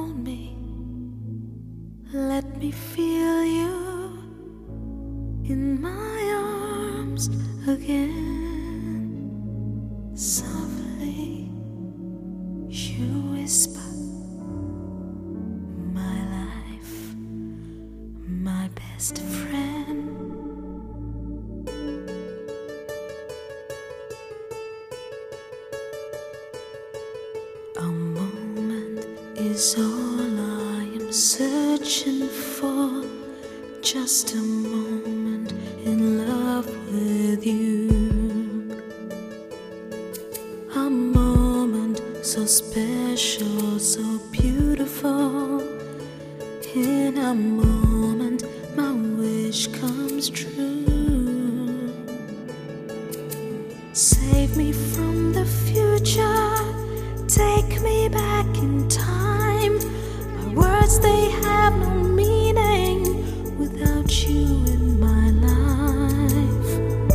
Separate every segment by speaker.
Speaker 1: hold me, let me feel you in my arms again. Softly you whisper, my life, my best friend. A moment is all I am searching for, just a moment in love with you. A moment so special, so beautiful. In a moment my wish comes true. Save me from the future, take me back in time. My words, they have no meaning without you in my life.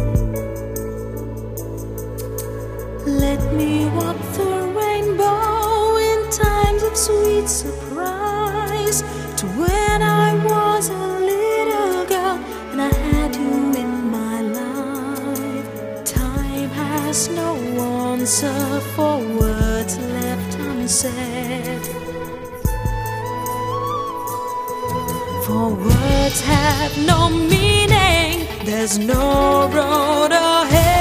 Speaker 1: Let me walk the rainbow in times of sweet surprise, to when I was a little girl and I had you in my life. Time has no answer for words left unsaid, for words have no meaning, there's no road ahead.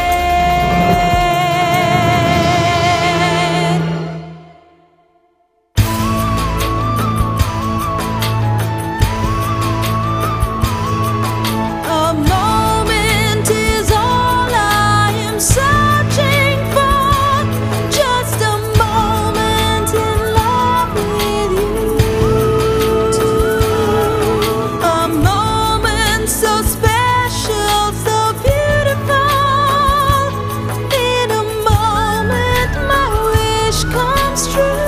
Speaker 1: A moment is all I am searching for, just a moment in love with you. A moment so special, so beautiful. In a moment my wish comes true.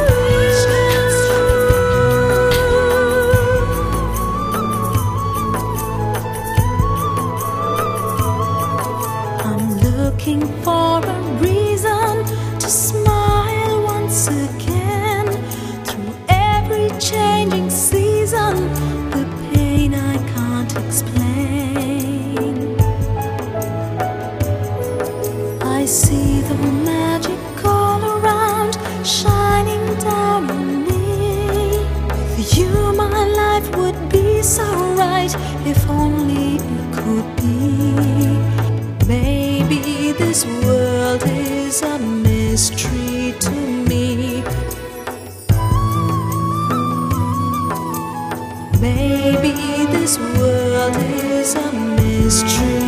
Speaker 1: I'm looking for a reason to smile once again. Through every changing season, the pain I can't explain. I see the magic all around, shining down on me. With you my life would be so right, if only it could be. Maybe this world is a mystery to me. Maybe this world is a mystery.